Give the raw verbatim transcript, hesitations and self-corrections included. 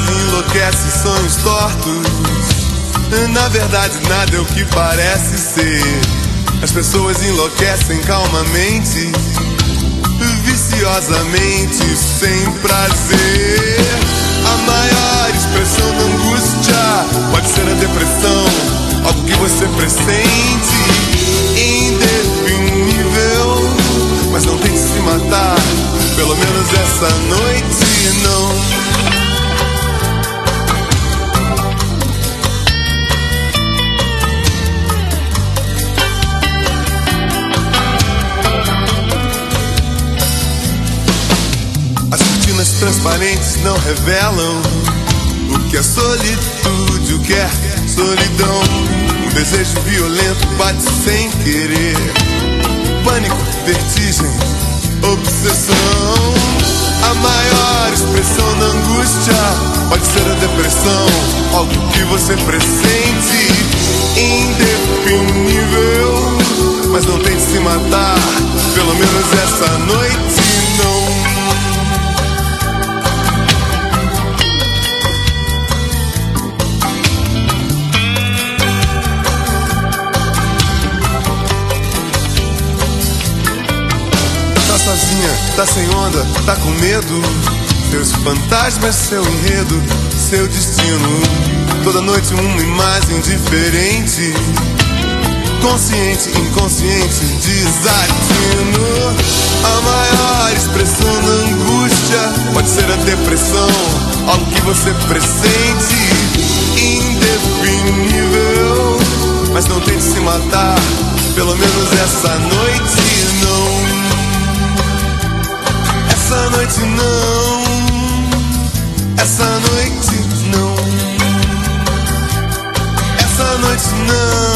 enlouquece, sonhos tortos. Na verdade nada é o que parece ser. As pessoas enlouquecem calmamente, viciosamente, sem prazer. A maior expressão da angústia pode ser a depressão, algo que você pressente, indefinível. Mas não tente se matar, pelo menos essa noite não. Transparentes não revelam o que é solitude, o que é solidão. Um desejo violento bate sem querer. Pânico, vertigem, obsessão. A maior expressão da angústia pode ser a depressão, algo que você pressente, indefinível. Mas não tente se matar, pelo menos essa noite não. Sozinha, tá sem onda, tá com medo. Seus fantasmas, seu enredo, seu destino. Toda noite uma imagem diferente. Consciente, inconsciente, desatino. A maior expressão da angústia pode ser a depressão, algo que você pressente, indefinível. Mas não tente se matar, pelo menos essa noite não. Essa noite não, essa noite não, essa noite não.